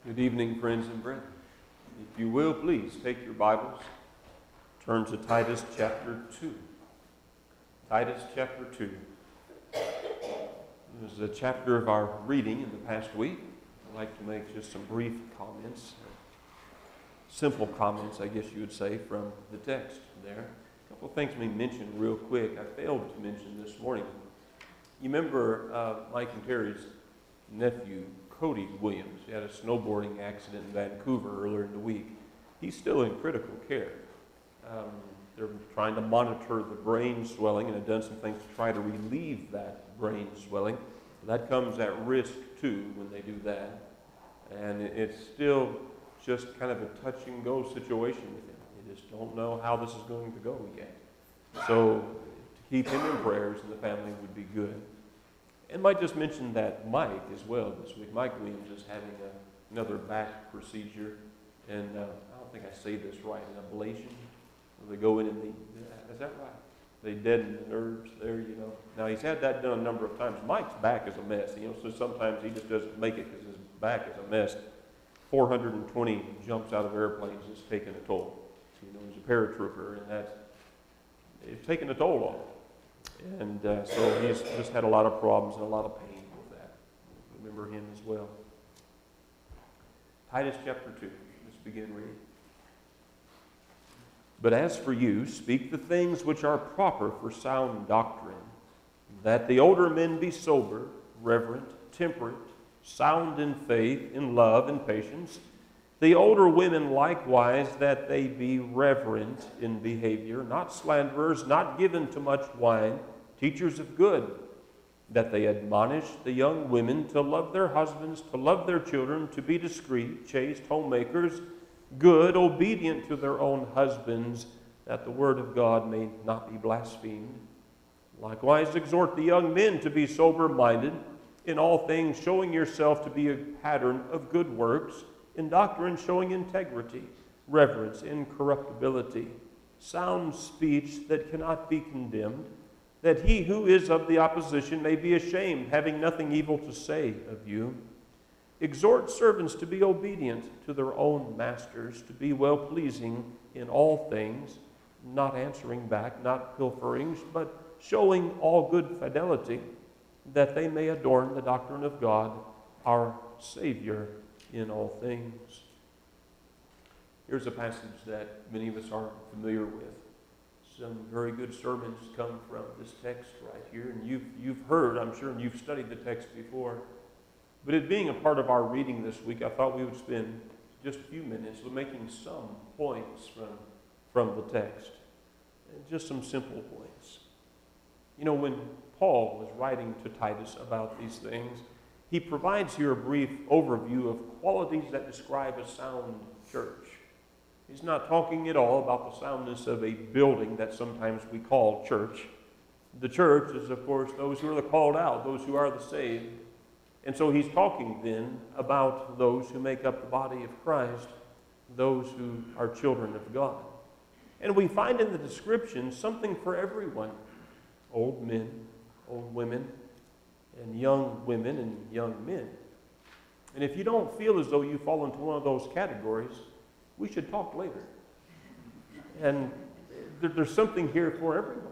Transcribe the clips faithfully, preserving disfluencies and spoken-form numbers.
Good evening, friends and brethren. If you will, please take your Bibles, turn to Titus chapter two. Titus chapter two. This is a chapter of our reading in the past week. I'd like to make just some brief comments, simple comments, I guess you would say, from the text there. A couple of things we mentioned real quick. I failed to mention this morning. You remember uh, Mike and Terry's nephew, Cody Williams. He had a snowboarding accident in Vancouver earlier in the week. He's still in critical care. Um, they're trying to monitor the brain swelling and have done some things to try to relieve that brain swelling. That comes at risk too when they do that. And it's still just kind of a touch and go situation with him. They just don't know how this is going to go yet. So to keep him in prayers and the family would be good. And might just mention that Mike as well this week. Mike Williams is having a, another back procedure. And uh, I don't think I say this right, an ablation. Where they go in and they, is that right? They deaden the nerves there, you know. Now, he's had that done a number of times. Mike's back is a mess, you know, so sometimes he just doesn't make it because his back is a mess. four hundred twenty jumps out of airplanes is taking a toll. So, you know, he's a paratrooper, and that's it's taking a toll on him. And uh, so he's just had a lot of problems and a lot of pain with that. Remember him as well. Titus chapter two. Let's begin reading. But as for you, speak the things which are proper for sound doctrine, that the older men be sober, reverent, temperate, sound in faith, in love, and patience. The older women likewise, that they be reverent in behavior, not slanderers, not given to much wine, teachers of good, that they admonish the young women to love their husbands, to love their children, to be discreet, chaste, homemakers, good, obedient to their own husbands, that the word of God may not be blasphemed. Likewise exhort the young men to be sober-minded, in all things showing yourself to be a pattern of good works, in doctrine showing integrity, reverence, incorruptibility, sound speech that cannot be condemned, that he who is of the opposition may be ashamed, having nothing evil to say of you. Exhort servants to be obedient to their own masters, to be well-pleasing in all things, not answering back, not pilfering, but showing all good fidelity, that they may adorn the doctrine of God, our Savior, in all things. Here's a passage that many of us are familiar with. Some very good sermons come from this text right here, and you've, you've heard, I'm sure, and you've studied the text before. But it being a part of our reading this week, I thought we would spend just a few minutes making some points from, from the text. Just some simple points. You know, when Paul was writing to Titus about these things, he provides here a brief overview of qualities that describe a sound church. He's not talking at all about the soundness of a building that sometimes we call church. The church is, of course, those who are the called out, those who are the saved. And so he's talking then about those who make up the body of Christ, those who are children of God. And we find in the description something for everyone. Old men, old women, and young women and young men. And if you don't feel as though you fall into one of those categories, we should talk later. And there, there's something here for everyone.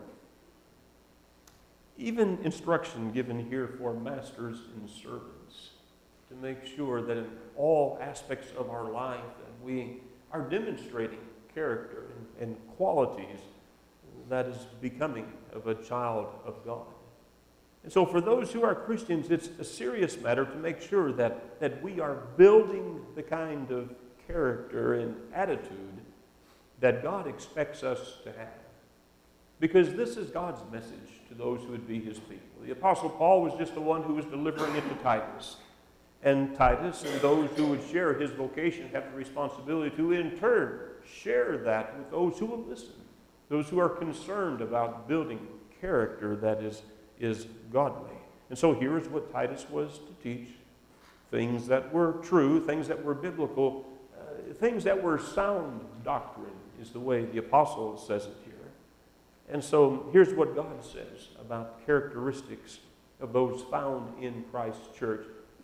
Even instruction given here for masters and servants to make sure that in all aspects of our life that we are demonstrating character and, and qualities that is becoming of a child of God. And so for those who are Christians, it's a serious matter to make sure that, that we are building the kind of character and attitude that God expects us to have. Because this is God's message to those who would be his people. The Apostle Paul was just the one who was delivering it to Titus. And Titus and those who would share his vocation have the responsibility to, in turn, share that with those who will listen. Those who are concerned about building character that is, is godly. And so here is what Titus was to teach. Things that were true, things that were biblical, uh, things that were sound doctrine is the way the apostle says it here. And so here's what God says about characteristics of those found in Christ's church.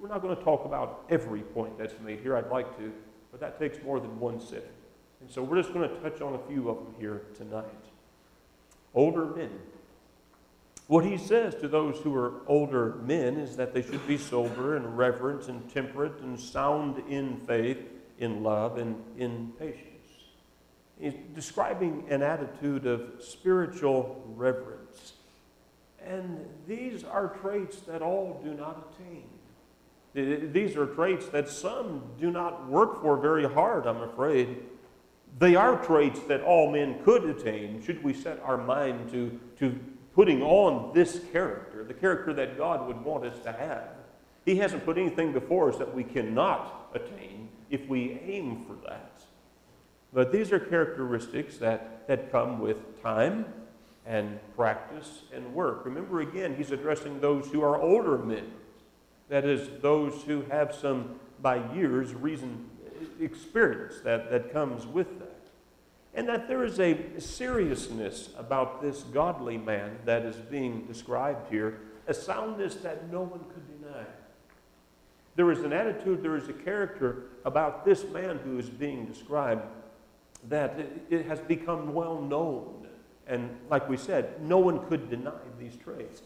we're not going to talk about every point that's made here. I'd like to, but that takes more than one sitting. And so we're just going to touch on a few of them here tonight. Older men. What he says to those who are older men is that they should be sober and reverent and temperate and sound in faith, in love, and in patience. He's describing an attitude of spiritual reverence. And these are traits that all do not attain. These are traits that some do not work for very hard, I'm afraid. They are traits that all men could attain, should we set our mind to, to putting on this character, the character that God would want us to have. He hasn't put anything before us that we cannot attain if we aim for that. But these are characteristics that, that come with time and practice and work. Remember again, he's addressing those who are older men. That is, those who have some, by years, reason, experience that, that comes with that. And that there is a seriousness about this godly man that is being described here, a soundness that no one could deny. There is an attitude, there is a character about this man who is being described that it, it has become well known. And like we said, no one could deny these traits.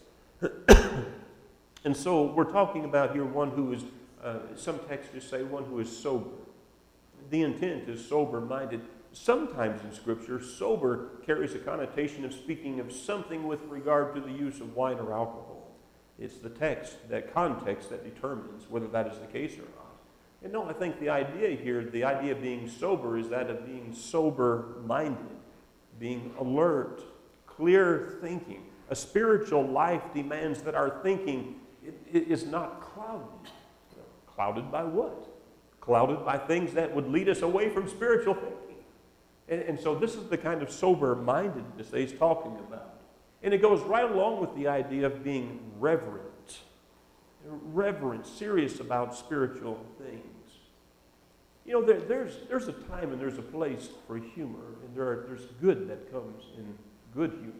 And so we're talking about here one who is, uh, some texts just say one who is sober. The intent is sober-minded. Sometimes in Scripture, sober carries a connotation of speaking of something with regard to the use of wine or alcohol. It's the text, that context, that determines whether that is the case or not. And no, I think the idea here, the idea of being sober, is that of being sober-minded, being alert, clear thinking. A spiritual life demands that our thinking is not clouded. Clouded by what? Clouded by things that would lead us away from spiritual thinking. And, and so this is the kind of sober-mindedness that he's talking about. And it goes right along with the idea of being reverent. Reverent, serious about spiritual things. You know, there, there's, there's a time and there's a place for humor, and there are, there's good that comes in good humor.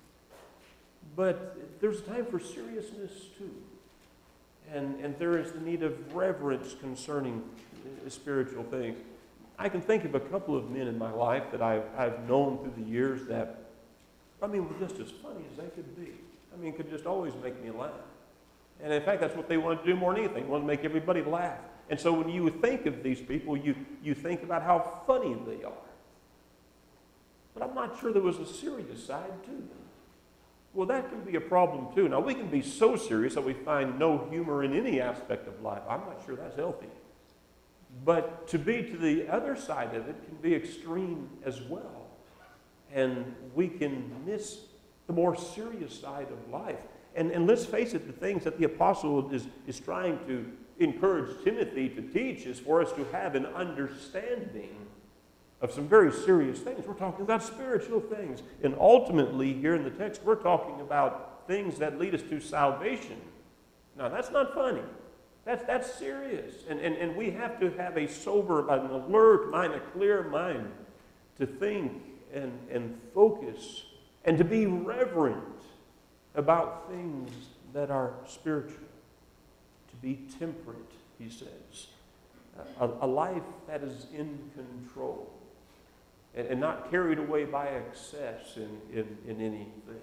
But there's a time for seriousness too. And, and there is the need of reverence concerning uh, spiritual things. I can think of a couple of men in my life that I've, I've known through the years that, I mean, were just as funny as they could be. I mean, could just always make me laugh. And in fact, that's what they want to do more than anything. They want to make everybody laugh. And so when you think of these people, you, you think about how funny they are. But I'm not sure there was a serious side to them. Well, that can be a problem too. Now, we can be so serious that we find no humor in any aspect of life. I'm not sure that's healthy. But to be to the other side of it can be extreme as well. And we can miss the more serious side of life. And, and let's face it, the things that the apostle is, is trying to encourage Timothy to teach is for us to have an understanding of some very serious things. We're talking about spiritual things. And ultimately, here in the text, we're talking about things that lead us to salvation. Now, that's not funny. That's, that's serious. And, and, and we have to have a sober, an alert mind, a clear mind to think and, and focus and to be reverent about things that are spiritual. To be temperate, he says. A, a life that is in control. And, and not carried away by excess in, in, in anything.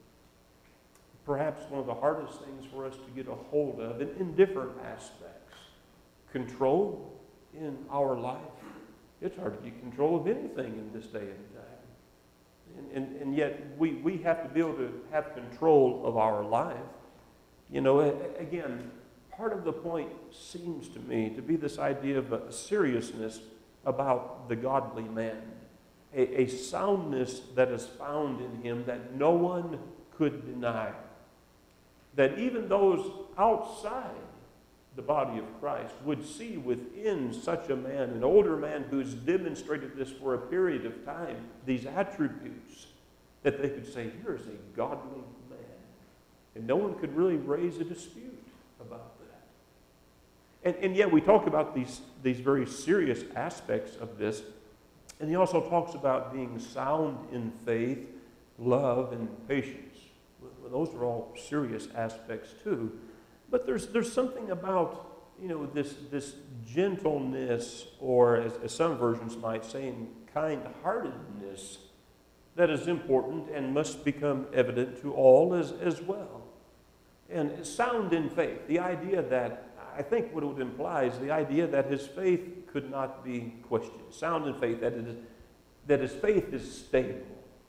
Perhaps one of the hardest things for us to get a hold of in, in different aspects. Control in our life. It's hard to get control of anything in this day and time. And, and, and yet we, we have to be able to have control of our life. You know, again, part of the point seems to me to be this idea of a seriousness about the godly man. A, a soundness that is found in him that no one could deny. That even those outside the body of Christ would see within such a man, an older man who's demonstrated this for a period of time, these attributes, that they could say, here's a godly man. And no one could really raise a dispute about that. And, and yet we talk about these, these very serious aspects of this. And he also talks about being sound in faith, love, and patience. Well, those are all serious aspects too. But there's, there's something about you know, this, this gentleness, or as, as some versions might say, kind-heartedness, that is important and must become evident to all as, as well. And sound in faith, the idea that, I think what it would imply is the idea that his faith could not be questioned. Sound in faith, that, it is, that his faith is stable.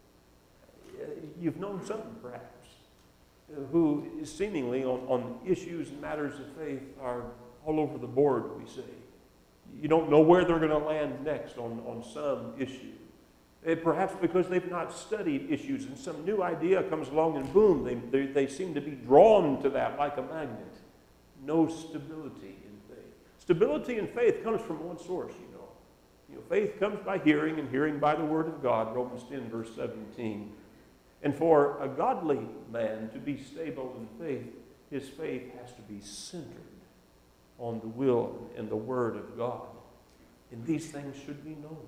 You've known someone, perhaps, who seemingly on, on issues and matters of faith are all over the board, we say. You don't know where they're going to land next on, on some issue. And perhaps because they've not studied issues and some new idea comes along and boom, they, they, they seem to be drawn to that like a magnet. No stability in faith. Stability in faith comes from one source, you know. You know, faith comes by hearing, and hearing by the word of God, Romans ten, verse seventeen. And for a godly man to be stable in faith, his faith has to be centered on the will and the word of God. And these things should be known.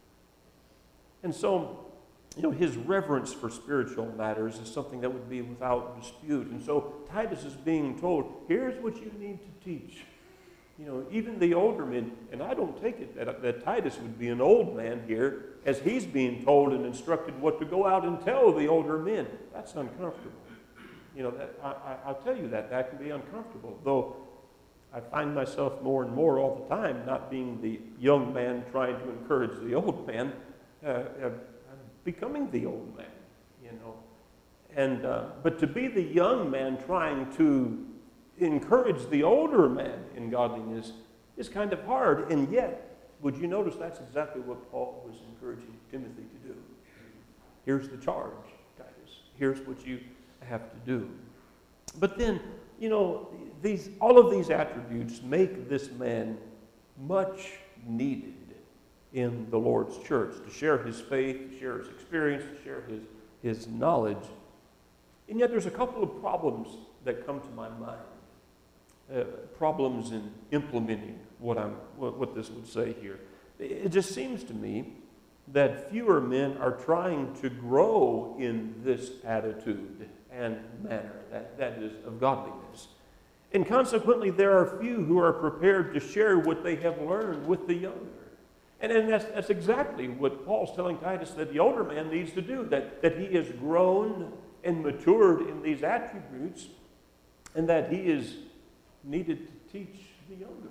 And so, you know, his reverence for spiritual matters is something that would be without dispute. And so Titus is being told, here's what you need to teach. You know, even the older men, and I don't take it that, that Titus would be an old man here, as he's being told and instructed what to go out and tell the older men. That's uncomfortable. You know, that, I, I, I'll tell you that, that can be uncomfortable. Though I find myself more and more all the time not being the young man trying to encourage the old man, uh, uh, becoming the old man, you know. And uh, but to be the young man trying to encourage the older man in godliness is kind of hard. And yet, would you notice that's exactly what Paul was encouraging Timothy to do? Here's the charge, Titus. Here's what you have to do. But then, you know, these all of these attributes make this man much needed in the Lord's church, to share his faith, to share his experience, to share his, his knowledge. And yet there's a couple of problems that come to my mind. Uh, problems in implementing what I'm what, what this would say here. It just seems to me that fewer men are trying to grow in this attitude and manner, that, that is, of godliness. And consequently, there are few who are prepared to share what they have learned with the younger. And, and that's, that's exactly what Paul's telling Titus that the older man needs to do, that, that he has grown and matured in these attributes, and that he is needed to teach the younger.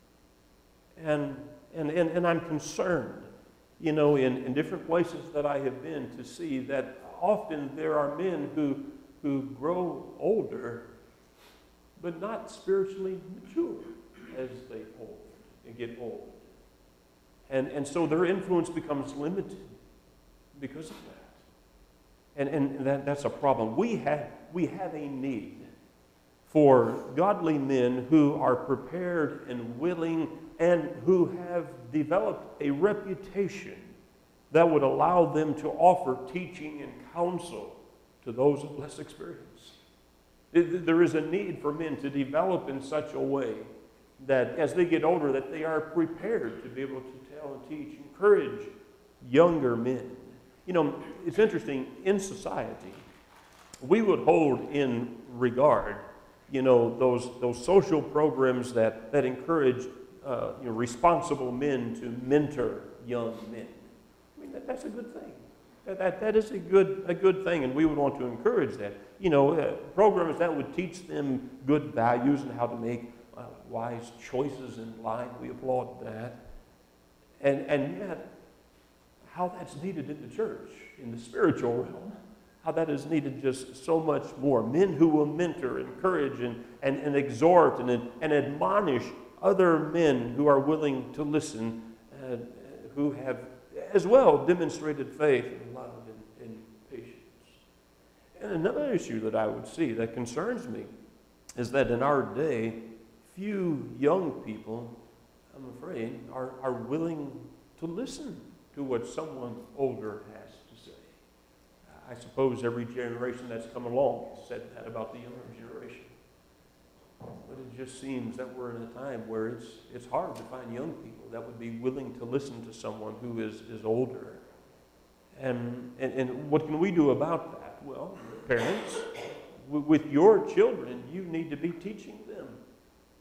And, and, and, and I'm concerned, you know, in, in different places that I have been, to see that often there are men who, who grow older, but not spiritually mature as they old and get old. And, and so their influence becomes limited because of that. And, and that, that's a problem. We have, we have a need for godly men who are prepared and willing and who have developed a reputation that would allow them to offer teaching and counsel to those of less experience. There is a need for men to develop in such a way that as they get older, that they are prepared to be able to tell and teach, encourage younger men. You know, it's interesting, in society, we would hold in regard, you know, those, those social programs that, that encourage uh, you know, responsible men to mentor young men. I mean, that, that's a good thing. That, that, that is a good, a good thing, and we would want to encourage that. You know, uh, programs that would teach them good values and how to make uh, wise choices in life. We applaud that. And, and yet, how that's needed in the church, in the spiritual realm, how that is needed just so much more. Men who will mentor, encourage, and, and, and exhort, and, and admonish other men who are willing to listen, uh, who have as well demonstrated faith and love and, and patience. And another issue that I would see that concerns me is that in our day, few young people, I'm afraid, are, are willing to listen to what someone older has to say. I suppose every generation that's come along has said that about the younger generation. But it just seems that we're in a time where it's it's hard to find young people that would be willing to listen to someone who is, is older. And, and, and what can we do about that? Well, parents, w- with your children, you need to be teaching them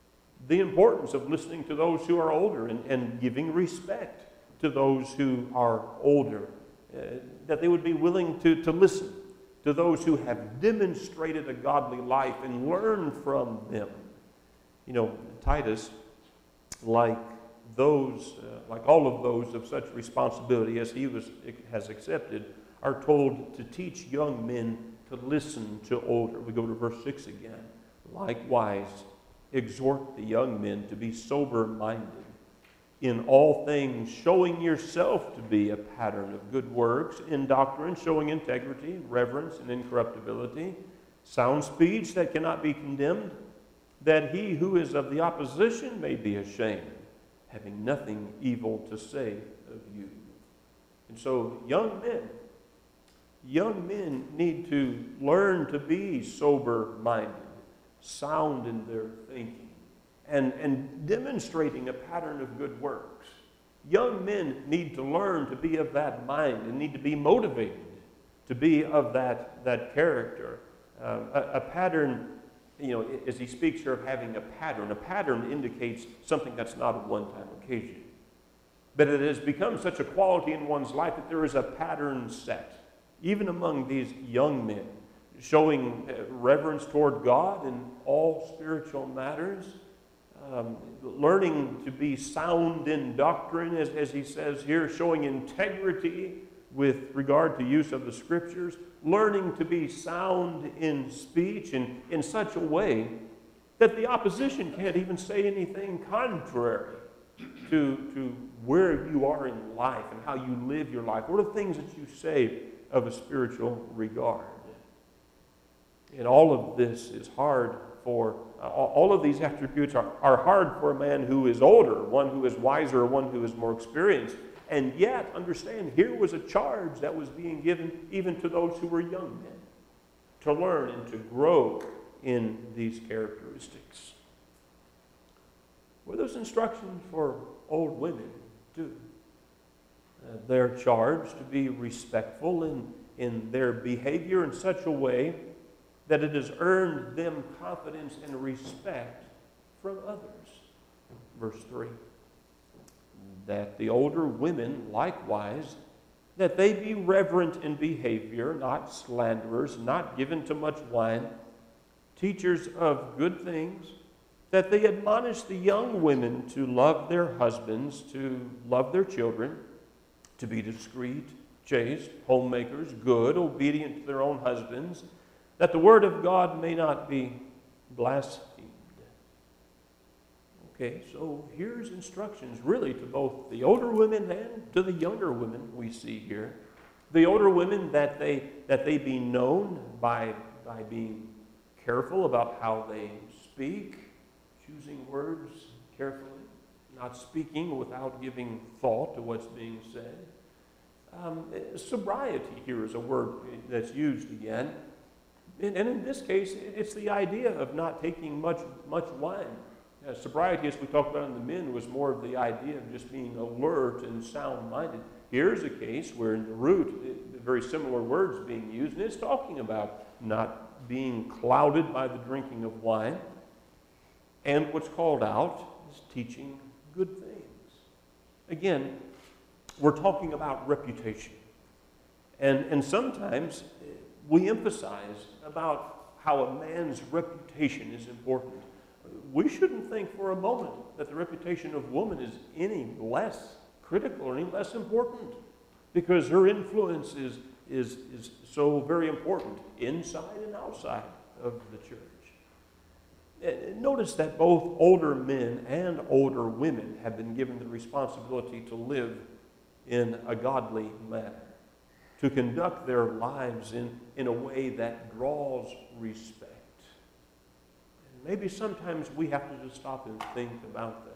the importance of listening to those who are older and, and giving respect to those who are older, uh, that they would be willing to, to listen to those who have demonstrated a godly life and learn from them. You know, Titus, like those, uh, like all of those of such responsibility as he was, has accepted, are told to teach young men to listen to older. We go to verse six again. Likewise, exhort the young men to be sober-minded, in all things showing yourself to be a pattern of good works, in doctrine showing integrity, reverence, and incorruptibility, sound speech that cannot be condemned, that he who is of the opposition may be ashamed, having nothing evil to say of you. And so young men, young men need to learn to be sober-minded, sound in their thinking, and, and demonstrating a pattern of good works. Young men need to learn to be of that mind and need to be motivated to be of that, that character. Uh, a, a pattern, you know, as he speaks here of having a pattern, a pattern indicates something that's not a one-time occasion. But it has become such a quality in one's life that there is a pattern set, even among these young men, showing reverence toward God in all spiritual matters, um, learning to be sound in doctrine, as, as he says here, showing integrity with regard to use of the Scriptures, learning to be sound in speech and in such a way that the opposition can't even say anything contrary to, to where you are in life and how you live your life. What are the things that you say of a spiritual regard? And all of this is hard for, uh, all of these attributes are, are hard for a man who is older, one who is wiser, one who is more experienced. And yet, understand, here was a charge that was being given even to those who were young men, to learn and to grow in these characteristics. Were those instructions for old women too? Uh, they're charged to be respectful in, in their behavior in such a way that it has earned them confidence and respect from others. Verse three, that the older women likewise, that they be reverent in behavior, not slanderers, not given to much wine, teachers of good things, that they admonish the young women to love their husbands, to love their children, to be discreet, chaste, homemakers, good, obedient to their own husbands, that the word of God may not be blasphemed. Okay, so here's instructions really to both the older women and to the younger women we see here. The older women, that they that they be known by, by being careful about how they speak, choosing words carefully, not speaking without giving thought to what's being said. Um, sobriety here is a word that's used again. And in this case, it's the idea of not taking much much wine. Uh, sobriety, as we talked about in the men, was more of the idea of just being alert and sound-minded. Here's a case where in the root, it, very similar words being used, and it's talking about not being clouded by the drinking of wine. And what's called out is teaching good things. Again, we're talking about reputation. And, and sometimes we emphasize about how a man's reputation is important. We shouldn't think for a moment that the reputation of woman is any less critical or any less important, because her influence is, is, is so very important inside and outside of the church. Notice that both older men and older women have been given the responsibility to live in a godly manner, to conduct their lives in, in a way that draws respect. And maybe sometimes we have to just stop and think about that.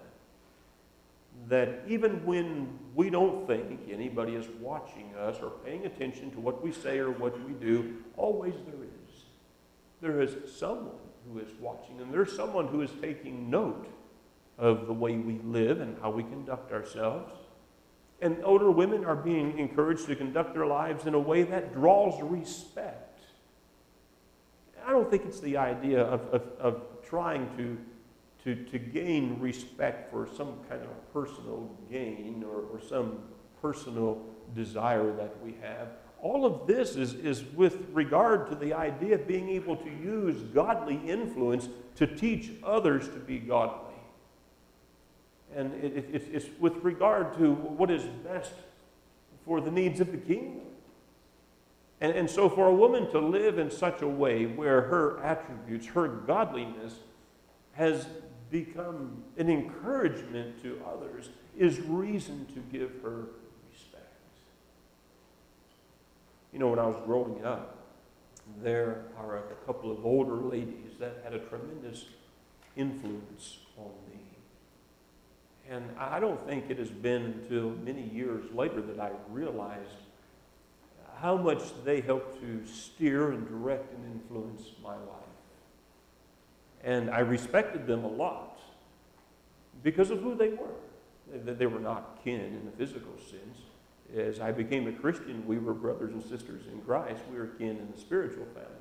That even when we don't think anybody is watching us or paying attention to what we say or what we do, always there is. There is someone who is watching, and there's someone who is taking note of the way we live and how we conduct ourselves. And older women are being encouraged to conduct their lives in a way that draws respect. I don't think it's the idea of, of, of trying to to, to gain respect for some kind of personal gain or, or some personal desire that we have. All of this is, is with regard to the idea of being able to use godly influence to teach others to be godly. And it, it, it's with regard to what is best for the needs of the kingdom. And, and so for a woman to live in such a way where her attributes, her godliness, has become an encouragement to others is reason to give her respect. You know, when I was growing up, there are a couple of older ladies that had a tremendous influence on me. And I don't think it has been until many years later that I realized how much they helped to steer and direct and influence my life. And I respected them a lot because of who they were. They were not kin in the physical sense. As I became a Christian, we were brothers and sisters in Christ. We were kin in the spiritual family.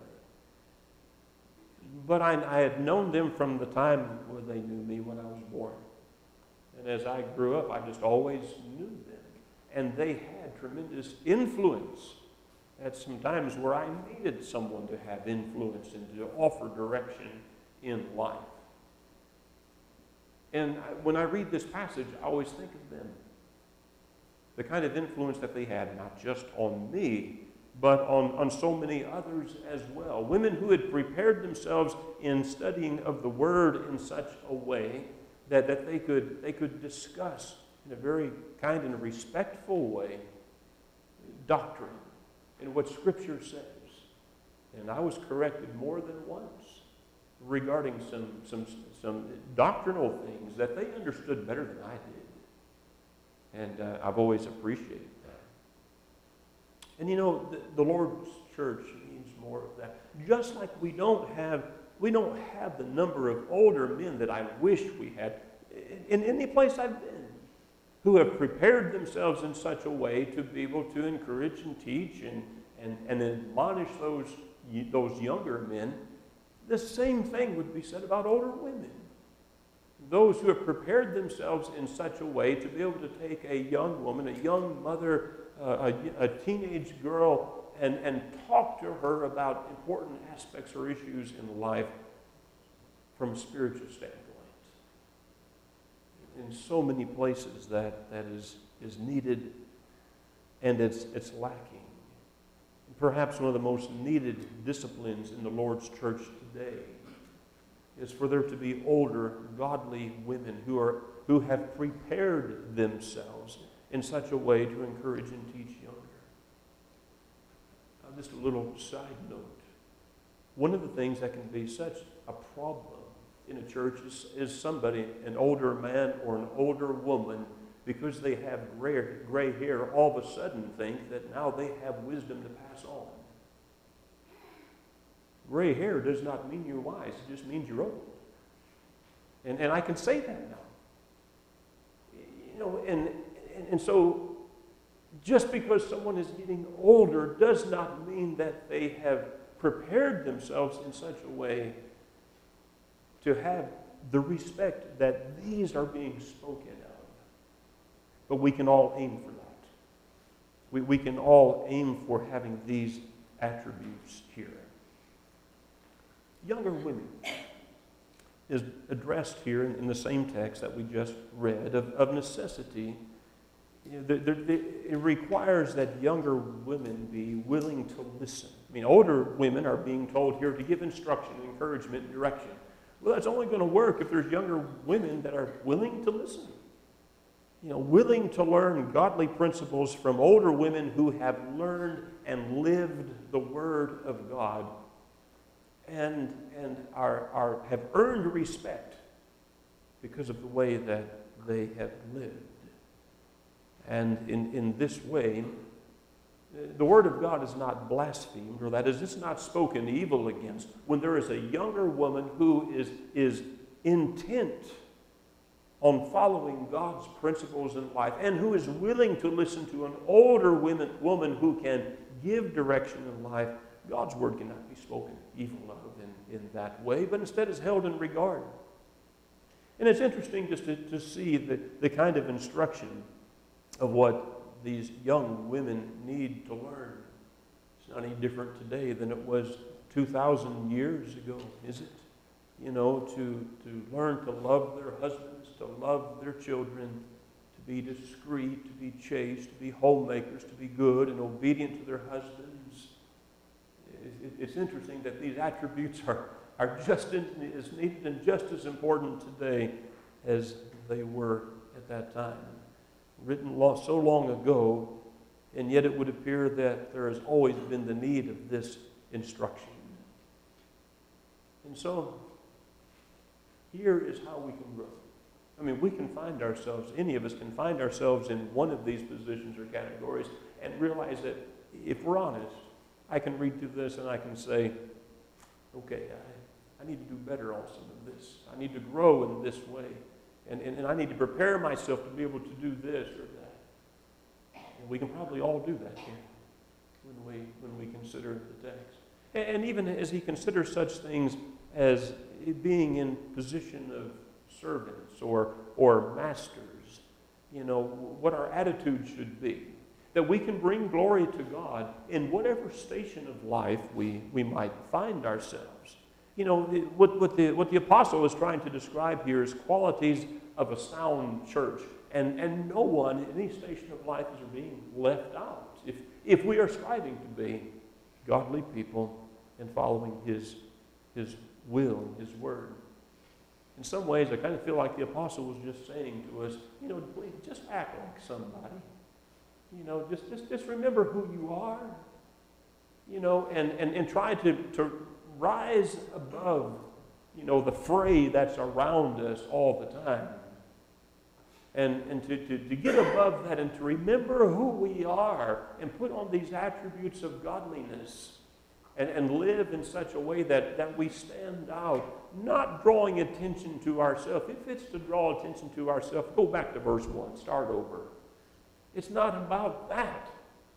But I, I had known them from the time when they knew me when I was born. And as I grew up, I just always knew them. And they had tremendous influence at some times where I needed someone to have influence and to offer direction in life. And when I read this passage, I always think of them. The kind of influence that they had, not just on me, but on, on so many others as well. Women who had prepared themselves in studying of the Word in such a way that, that they could they could discuss in a very kind and respectful way doctrine and what Scripture says. And I was corrected more than once regarding some, some, some doctrinal things that they understood better than I did. And uh, I've always appreciated that. And you know, the, the Lord's church needs more of that. Just like we don't have we don't have the number of older men that I wish we had in, in any place I've been, who have prepared themselves in such a way to be able to encourage and teach and, and, and admonish those, those younger men. The same thing would be said about older women. Those who have prepared themselves in such a way to be able to take a young woman, a young mother, uh, a, a teenage girl, and, and talk to her about important aspects or issues in life from a spiritual standpoint. In so many places that, that is, is needed and it's, it's lacking. Perhaps one of the most needed disciplines in the Lord's church today is for there to be older, godly women who are who have prepared themselves in such a way to encourage and teach younger. Now, just a little side note. One of the things that can be such a problem in a church is, is somebody, an older man or an older woman, because they have gray, gray hair, all of a sudden think that now they have wisdom to pass on. Gray hair does not mean you're wise. It just means you're old. And, and I can say that now. You know, and, and, and so just because someone is getting older does not mean that they have prepared themselves in such a way to have the respect that these are being spoken of. But we can all aim for that. We, we can all aim for having these attributes here. Younger women is addressed here in, in the same text that we just read of, of necessity. You know, there, there, there, it requires that younger women be willing to listen. I mean, older women are being told here to give instruction, encouragement, and direction. Well, that's only going to work if there's younger women that are willing to listen. You know, willing to learn godly principles from older women who have learned and lived the Word of God and, and are, are, have earned respect because of the way that they have lived. And in, in this way, the Word of God is not blasphemed, or that is, it's not spoken evil against when there is a younger woman who is, is intent on following God's principles in life and who is willing to listen to an older woman, woman who can give direction in life. God's Word cannot be spoken evil of in, in that way, but instead is held in regard. And it's interesting just to, to see the, the kind of instruction of what these young women need to learn. It's not any different today than it was two thousand years ago, is it? You know, to, to learn to love their husbands, to love their children, to be discreet, to be chaste, to be homemakers, to be good and obedient to their husbands. It, it's interesting that these attributes are, are just in, as needed and just as important today as they were at that time. Written so long ago, and yet it would appear that there has always been the need of this instruction. And so, here is how we can grow. I mean, we can find ourselves, any of us can find ourselves in one of these positions or categories and realize that if we're honest, I can read through this and I can say, okay, I, I need to do better on some of this. I need to grow in this way. And, and, and I need to prepare myself to be able to do this or that. And we can probably all do that here when we, when we consider the text. And, and even as he considers such things as being in position of servants or, or masters, you know, what our attitude should be. That we can bring glory to God in whatever station of life we, we might find ourselves. You know, what, what, the, what the apostle is trying to describe here is qualities of a sound church. And, and no one in any station of life is being left out. If, if we are striving to be godly people and following his, his will and his word. In some ways, I kind of feel like the apostle was just saying to us, you know, please just act like somebody. You know, just, just, just remember who you are. You know, and, and, and try to, to rise above, you know, the fray that's around us all the time. And, and to, to, to get above that and to remember who we are and put on these attributes of godliness and, and live in such a way that, that we stand out, not drawing attention to ourselves. If it's to draw attention to ourselves, go back to verse one, start over. It's not about that.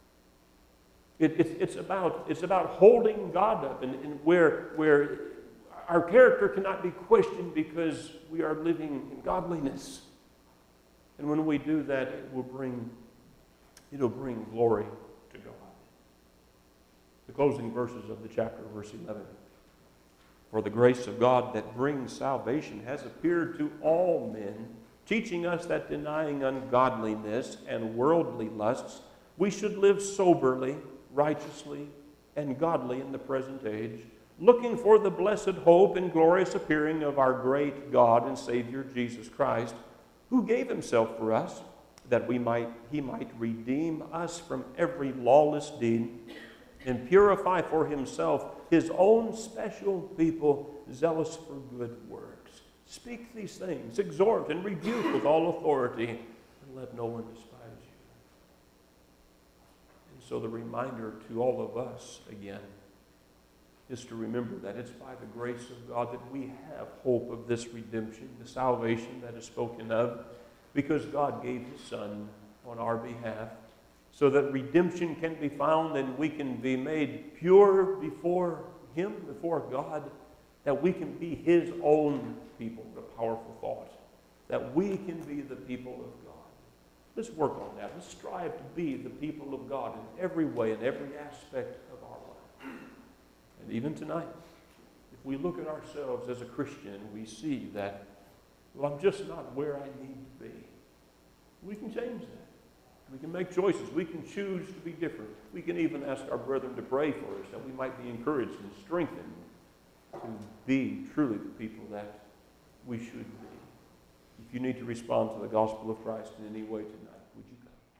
It, it's, it's, about, it's about holding God up and, and where, where our character cannot be questioned because we are living in godliness. And when we do that, it will bring, it'll bring glory to God. The closing verses of the chapter, verse eleven. For the grace of God that brings salvation has appeared to all men, teaching us that denying ungodliness and worldly lusts, we should live soberly, righteously, and godly in the present age, looking for the blessed hope and glorious appearing of our great God and Savior Jesus Christ, who gave himself for us, that we might he might redeem us from every lawless deed and purify for himself his own special people, zealous for good works. Speak these things, exhort and rebuke with all authority, and let no one despise you. And so the reminder to all of us, again, is to remember that it's by the grace of God that we have hope of this redemption, the salvation that is spoken of, because God gave his Son on our behalf, so that redemption can be found and we can be made pure before him, before God, that we can be his own people, the powerful thought, that we can be the people of God. Let's work on that. Let's strive to be the people of God in every way, in every aspect of our life. And even tonight, if we look at ourselves as a Christian, we see that, well, I'm just not where I need to be. We can change that. We can make choices. We can choose to be different. We can even ask our brethren to pray for us, that we might be encouraged and strengthened to be truly the people that we should be. If you need to respond to the gospel of Christ in any way tonight,